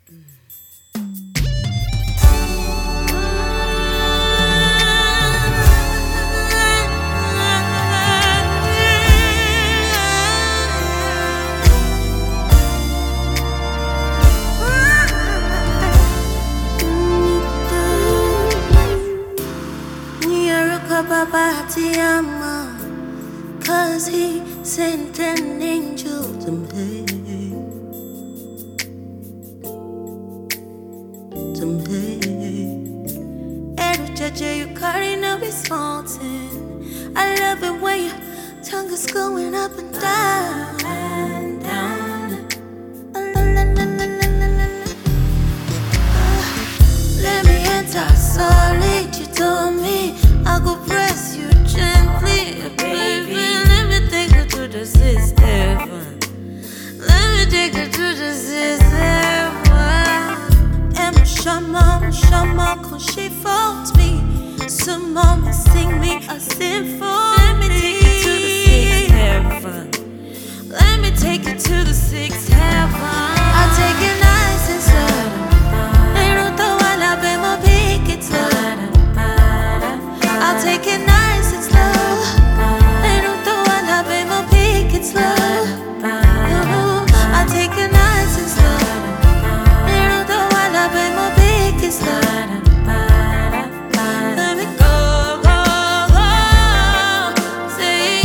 Papa ti ama, 'cause he sent an angel to me. Every judge you carry no be smartin'. I love it when your tongue is going up and down and down. Let me enter solid. You told me I go press you gently, baby. Let me take you to the sixth heaven. Let me take you to the sixth heaven. And Shama, 'cause she faults me. Some mama sing me a symphony. Let me take you to the sixth heaven. Let me take you to the sixth heaven. I'll take it nice and slow. I'll take it nice and slow. They don't throw a love in my peak, it's slow. I'll take it nice and slow. They don't throw a love in my peak, it's slow. Let me go, go, go. Say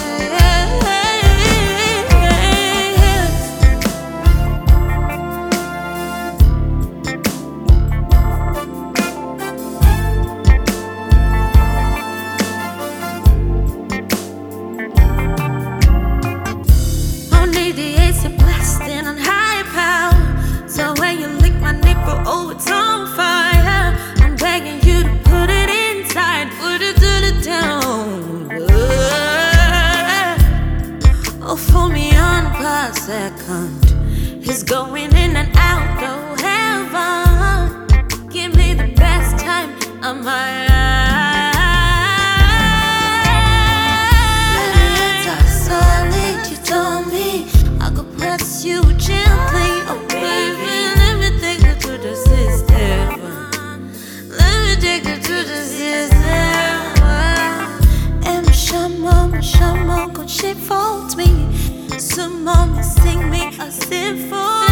on high power, so when you lick my nipple, oh, it's on fire. I'm begging you to put it inside, put it to the down. Oh, for me on per second, he's going in and out, oh heaven. Give me the best time of my life. You gently, oh baby, let me take you to the sixth heaven. Let me take you to the sixth heaven. And Shama, 'cause she faults me. Some mama sing me a symphony.